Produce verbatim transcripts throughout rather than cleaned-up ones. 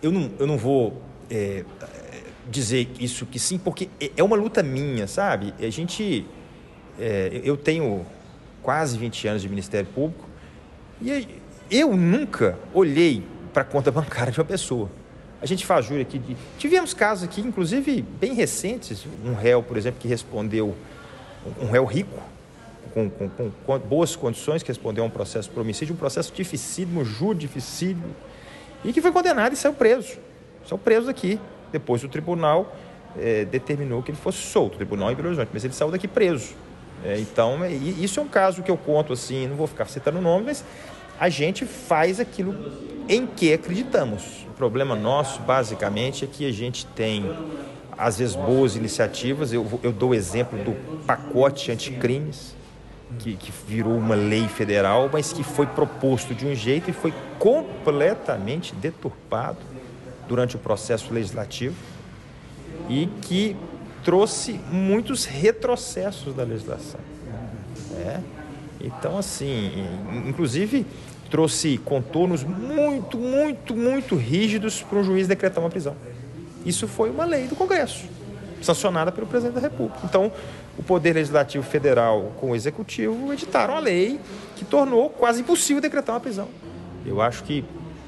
eu, não, eu não vou é, dizer isso que sim, porque é uma luta minha, sabe? A gente, é, eu tenho quase vinte anos de Ministério Público e eu nunca olhei para a conta bancária de uma pessoa. A gente faz júri aqui. De... Tivemos casos aqui, inclusive, bem recentes. Um réu, por exemplo, que respondeu, um réu rico, com, com, com, com boas condições, que respondeu a um processo por homicídio, um processo dificílimo, júri dificílimo, e que foi condenado e saiu preso. Saiu preso daqui. Depois o tribunal é, determinou que ele fosse solto, o tribunal em Belo Horizonte, mas ele saiu daqui preso. É, então, é, isso é um caso que eu conto assim, não vou ficar citando o nome, mas a gente faz aquilo em que acreditamos. O problema nosso, basicamente, é que a gente tem, às vezes, boas iniciativas. Eu, eu dou o exemplo do pacote anticrimes, que, que virou uma lei federal, mas que foi proposto de um jeito e foi completamente deturpado durante o processo legislativo e que trouxe muitos retrocessos da legislação. É. Então, assim, inclusive trouxe contornos muito, muito, muito rígidos para um juiz decretar uma prisão. Isso foi uma lei do Congresso, sancionada pelo presidente da República. Então, o Poder Legislativo Federal com o Executivo editaram a lei que tornou quase impossível decretar uma prisão. Eu acho que,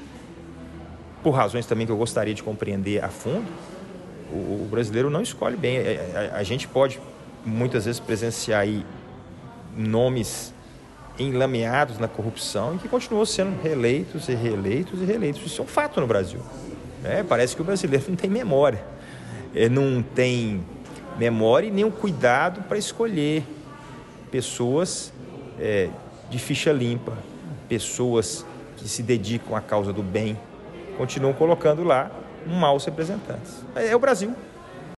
por razões também que eu gostaria de compreender a fundo, o brasileiro não escolhe bem. A gente pode, muitas vezes, presenciar aí nomes enlameados na corrupção e que continuam sendo reeleitos e reeleitos e reeleitos. Isso é um fato no Brasil. É, parece que o brasileiro não tem memória. Ele não tem memória e nem o cuidado para escolher pessoas é, de ficha limpa, pessoas que se dedicam à causa do bem, continuam colocando lá maus representantes. É o Brasil.